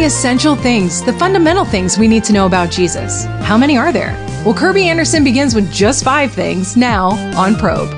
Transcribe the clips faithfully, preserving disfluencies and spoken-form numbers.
the essential things, the fundamental things we need to know about Jesus. How many are there? Well, Kirby Anderson begins with just five things now on Probe.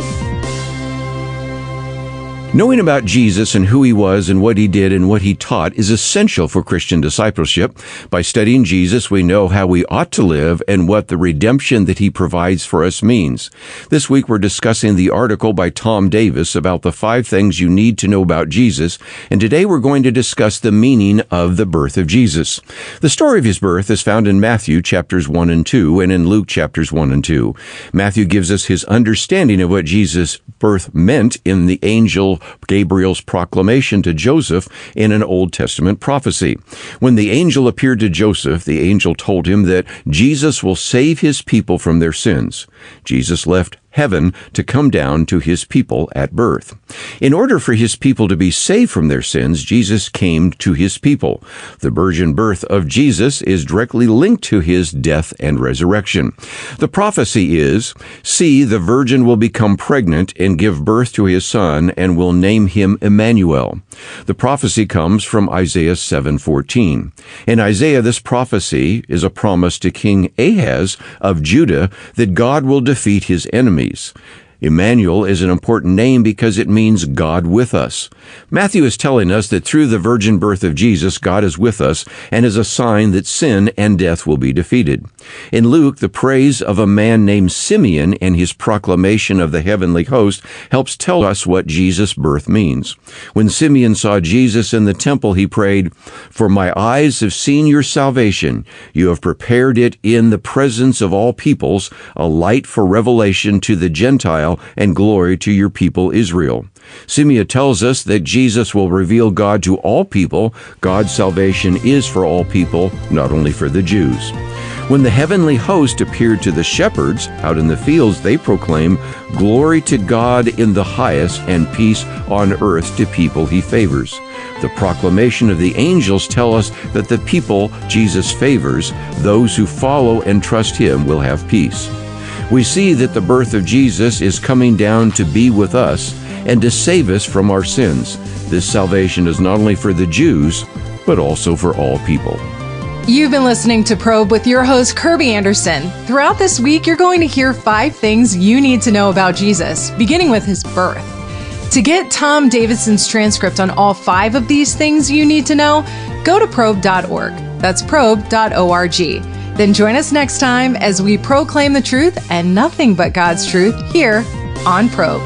Knowing about Jesus and who he was and what he did and what he taught is essential for Christian discipleship. By studying Jesus, we know how we ought to live and what the redemption that he provides for us means. This week, we're discussing the article by Tom Davis about the five things you need to know about Jesus, and today we're going to discuss the meaning of the birth of Jesus. The story of his birth is found in Matthew chapters one and two and in Luke chapters one and two. Matthew gives us his understanding of what Jesus' birth meant in the angel Gabriel's proclamation to Joseph in an Old Testament prophecy. When the angel appeared to Joseph, the angel told him that Jesus will save his people from their sins. Jesus left heaven to come down to his people at birth. In order for his people to be saved from their sins, Jesus came to his people. The virgin birth of Jesus is directly linked to his death and resurrection. The prophecy is, "See, the virgin will become pregnant and give birth to his son and will name him Emmanuel." The prophecy comes from Isaiah seven fourteen. In Isaiah, this prophecy is a promise to King Ahaz of Judah that God will defeat his enemies. Emmanuel is an important name because it means God with us. Matthew is telling us that through the virgin birth of Jesus, God is with us and is a sign that sin and death will be defeated. In Luke, the praise of a man named Simeon and his proclamation of the heavenly host helps tell us what Jesus' birth means. When Simeon saw Jesus in the temple, he prayed, "For my eyes have seen your salvation. You have prepared it in the presence of all peoples, a light for revelation to the Gentile and glory to your people Israel." Simeon tells us that Jesus will reveal God to all people. God's salvation is for all people, not only for the Jews. When the heavenly host appeared to the shepherds out in the fields, they proclaim, "Glory to God in the highest and peace on earth to people he favors." The proclamation of the angels tell us that the people Jesus favors, those who follow and trust him, will have peace. We see that the birth of Jesus is coming down to be with us and to save us from our sins. This salvation is not only for the Jews, but also for all people. You've been listening to Probe with your host, Kirby Anderson. Throughout this week, you're going to hear five things you need to know about Jesus, beginning with his birth. To get Tom Davison's transcript on all five of these things you need to know, go to probe dot org. That's probe dot org. Then join us next time as we proclaim the truth and nothing but God's truth here on Probe.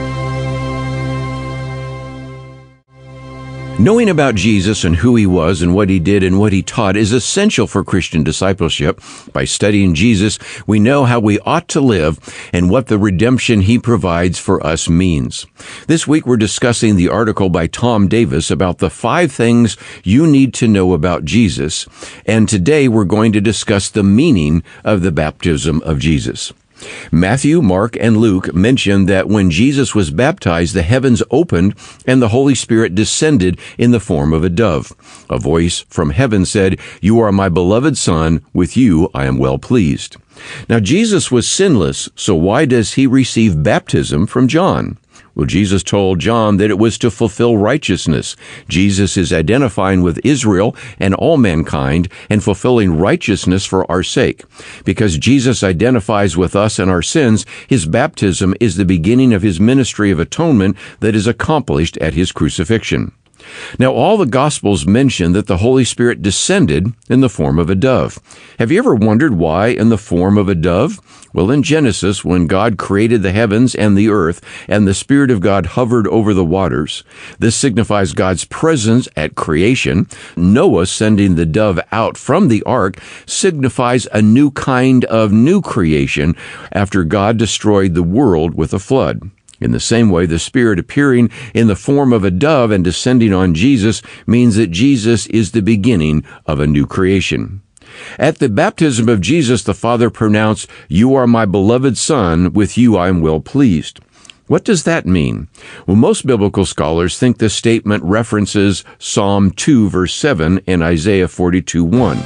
Knowing about Jesus and who he was and what he did and what he taught is essential for Christian discipleship. By studying Jesus, we know how we ought to live and what the redemption he provides for us means. This week, we're discussing the article by Tom Davis about the five things you need to know about Jesus. And today, we're going to discuss the meaning of the baptism of Jesus. Matthew, Mark, and Luke mention that when Jesus was baptized, the heavens opened and the Holy Spirit descended in the form of a dove. A voice from heaven said, "You are my beloved Son, with you I am well pleased." Now, Jesus was sinless, so why does he receive baptism from John? Well, Jesus told John that it was to fulfill righteousness. Jesus is identifying with Israel and all mankind and fulfilling righteousness for our sake. Because Jesus identifies with us and our sins, his baptism is the beginning of his ministry of atonement that is accomplished at his crucifixion. Now, all the Gospels mention that the Holy Spirit descended in the form of a dove. Have you ever wondered why in the form of a dove? Well, in Genesis, when God created the heavens and the earth, and the Spirit of God hovered over the waters, this signifies God's presence at creation. Noah sending the dove out from the ark signifies a new kind of new creation after God destroyed the world with a flood. In the same way, the Spirit appearing in the form of a dove and descending on Jesus means that Jesus is the beginning of a new creation. At the baptism of Jesus, the Father pronounced, "You are my beloved Son, with you I am well pleased." What does that mean? Well, most biblical scholars think this statement references Psalm two, verse seven, and Isaiah forty-two, one.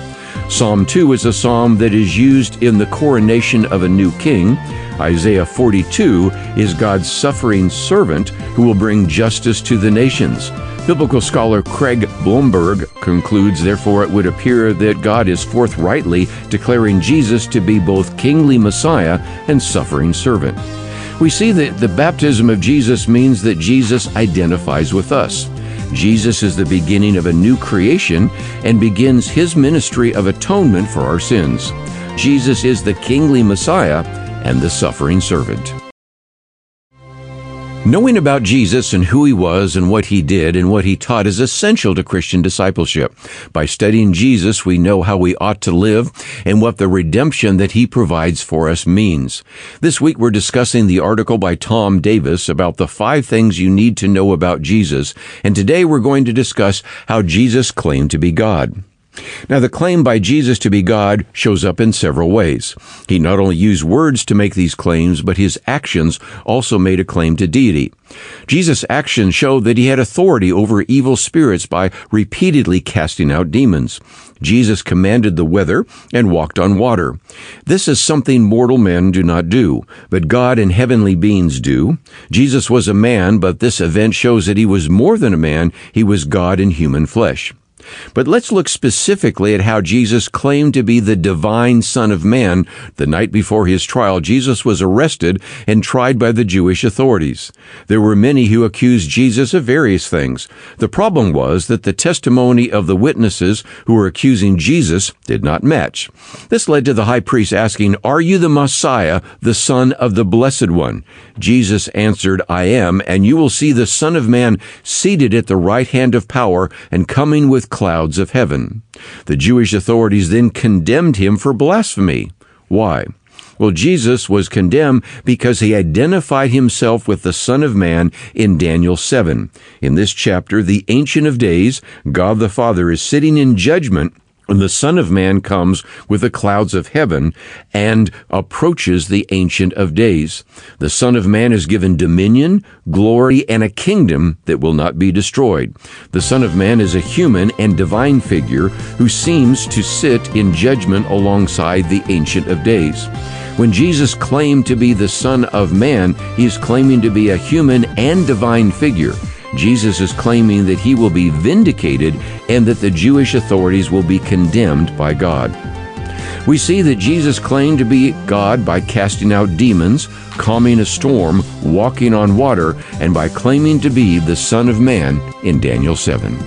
Psalm two is a psalm that is used in the coronation of a new king. Isaiah forty-two is God's suffering servant who will bring justice to the nations. Biblical scholar Craig Blomberg concludes, therefore, it would appear that God is forthrightly declaring Jesus to be both kingly Messiah and suffering servant. We see that the baptism of Jesus means that Jesus identifies with us. Jesus is the beginning of a new creation and begins his ministry of atonement for our sins. Jesus is the kingly Messiah and the suffering servant. Knowing about Jesus and who he was and what he did and what he taught is essential to Christian discipleship. By studying Jesus, we know how we ought to live and what the redemption that he provides for us means. This week, we're discussing the article by Tom Davis about the five things you need to know about Jesus, and today we're going to discuss how Jesus claimed to be God. Now, the claim by Jesus to be God shows up in several ways. He not only used words to make these claims, but his actions also made a claim to deity. Jesus' actions showed that he had authority over evil spirits by repeatedly casting out demons. Jesus commanded the weather and walked on water. This is something mortal men do not do, but God and heavenly beings do. Jesus was a man, but this event shows that he was more than a man. He was God in human flesh. But let's look specifically at how Jesus claimed to be the divine Son of Man. The night before his trial, Jesus was arrested and tried by the Jewish authorities. There were many who accused Jesus of various things. The problem was that the testimony of the witnesses who were accusing Jesus did not match. This led to the high priest asking, "Are you the Messiah, the Son of the Blessed One?" Jesus answered, "I am, and you will see the Son of Man seated at the right hand of power and coming with clouds of heaven." The Jewish authorities then condemned him for blasphemy. Why? Well, Jesus was condemned because he identified himself with the Son of Man in Daniel seven. In this chapter, the Ancient of Days, God the Father, is sitting in judgment when the Son of Man comes with the clouds of heaven and approaches the Ancient of Days. The Son of Man is given dominion, glory, and a kingdom that will not be destroyed. The Son of Man is a human and divine figure who seems to sit in judgment alongside the Ancient of Days. When Jesus claimed to be the Son of Man, he is claiming to be a human and divine figure. Jesus is claiming that he will be vindicated and that the Jewish authorities will be condemned by God. We see that Jesus claimed to be God by casting out demons, calming a storm, walking on water, and by claiming to be the Son of Man in Daniel seven.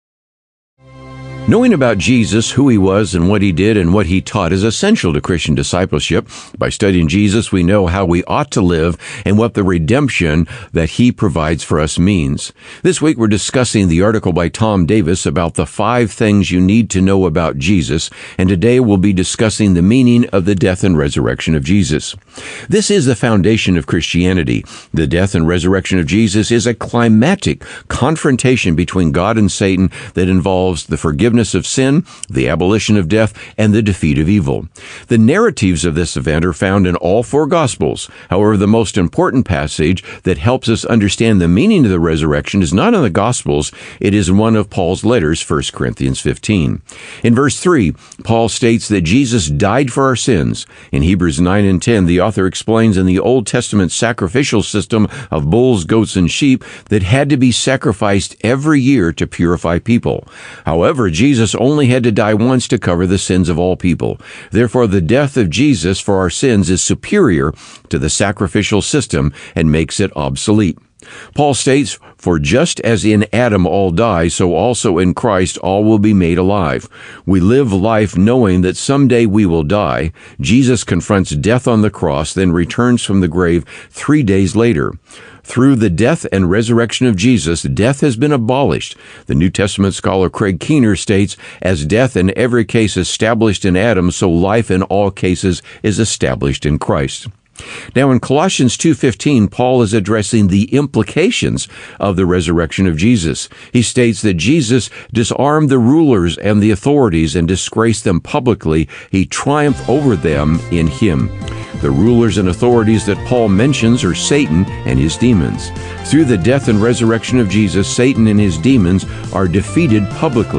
Knowing about Jesus, who he was and what he did and what he taught is essential to Christian discipleship. By studying Jesus, we know how we ought to live and what the redemption that he provides for us means. This week, we're discussing the article by Tom Davis about the five things you need to know about Jesus, and today we'll be discussing the meaning of the death and resurrection of Jesus. This is the foundation of Christianity. The death and resurrection of Jesus is a climatic confrontation between God and Satan that involves the forgiveness of sin, the abolition of death, and the defeat of evil. The narratives of this event are found in all four Gospels. However, the most important passage that helps us understand the meaning of the resurrection is not in the Gospels. It is in one of Paul's letters, First Corinthians fifteen. In verse three, Paul states that Jesus died for our sins. In Hebrews nine and ten, the author explains in the Old Testament sacrificial system of bulls, goats, and sheep that had to be sacrificed every year to purify people. However, Jesus Jesus only had to die once to cover the sins of all people. Therefore, the death of Jesus for our sins is superior to the sacrificial system and makes it obsolete. Paul states, "For just as in Adam all die, so also in Christ all will be made alive. We live life knowing that someday we will die." Jesus confronts death on the cross, then returns from the grave three days later. Through the death and resurrection of Jesus, death has been abolished. The New Testament scholar Craig Keener states, "As death in every case established in Adam, so life in all cases is established in Christ." Now, in Colossians two fifteen, Paul is addressing the implications of the resurrection of Jesus. He states that Jesus disarmed the rulers and the authorities and disgraced them publicly. He triumphed over them in him. The rulers and authorities that Paul mentions are Satan and his demons. Through the death and resurrection of Jesus, Satan and his demons are defeated publicly.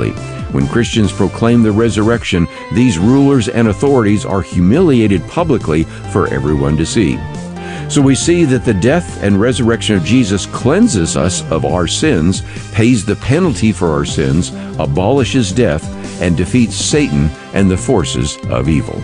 When Christians proclaim the resurrection, these rulers and authorities are humiliated publicly for everyone to see. So we see that the death and resurrection of Jesus cleanses us of our sins, pays the penalty for our sins, abolishes death, and defeats Satan and the forces of evil.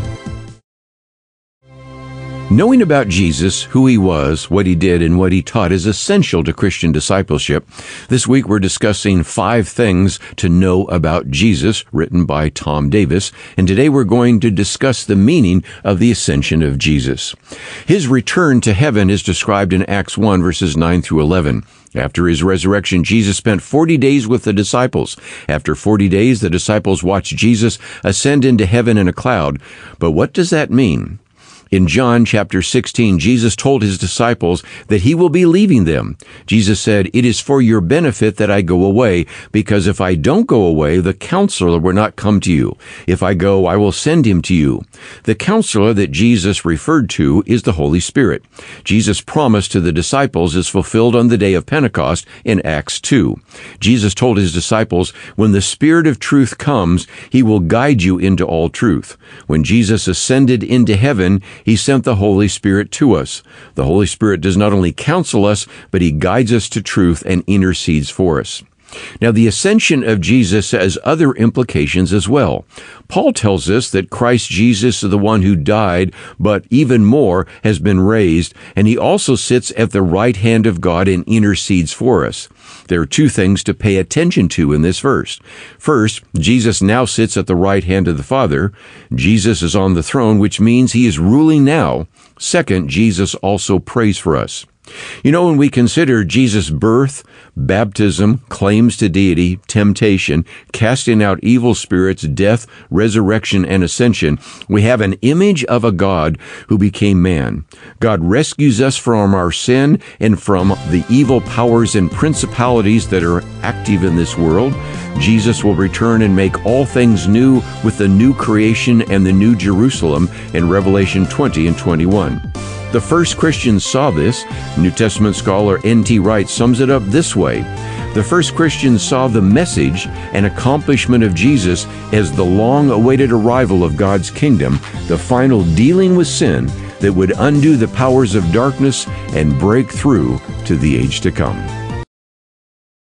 Knowing about Jesus, who he was, what he did, and what he taught is essential to Christian discipleship. This week we're discussing five things to know about Jesus, written by Tom Davis, and today we're going to discuss the meaning of the ascension of Jesus. His return to heaven is described in Acts one, verses nine through eleven. After his resurrection, Jesus spent forty days with the disciples. After forty days, the disciples watched Jesus ascend into heaven in a cloud. But what does that mean? In John chapter sixteen, Jesus told his disciples that he will be leaving them. Jesus said, "It is for your benefit that I go away, because if I don't go away, the Counselor will not come to you. If I go, I will send him to you." The Counselor that Jesus referred to is the Holy Spirit. Jesus' promise to the disciples is fulfilled on the day of Pentecost in Acts two. Jesus told his disciples, "When the Spirit of truth comes, he will guide you into all truth." When Jesus ascended into heaven, he sent the Holy Spirit to us. The Holy Spirit does not only counsel us, but he guides us to truth and intercedes for us. Now, the ascension of Jesus has other implications as well. Paul tells us that Christ Jesus is the one who died, but even more has been raised, and he also sits at the right hand of God and intercedes for us. There are two things to pay attention to in this verse. First, Jesus now sits at the right hand of the Father. Jesus is on the throne, which means he is ruling now. Second, Jesus also prays for us. You know, when we consider Jesus' birth, baptism, claims to deity, temptation, casting out evil spirits, death, resurrection, and ascension, we have an image of a God who became man. God rescues us from our sin and from the evil powers and principalities that are active in this world. Jesus will return and make all things new with the new creation and the new Jerusalem in Revelation twenty and twenty-one. The first Christians saw this. New Testament scholar N T Wright sums it up this way. The first Christians saw the message and accomplishment of Jesus as the long-awaited arrival of God's kingdom, the final dealing with sin that would undo the powers of darkness and break through to the age to come.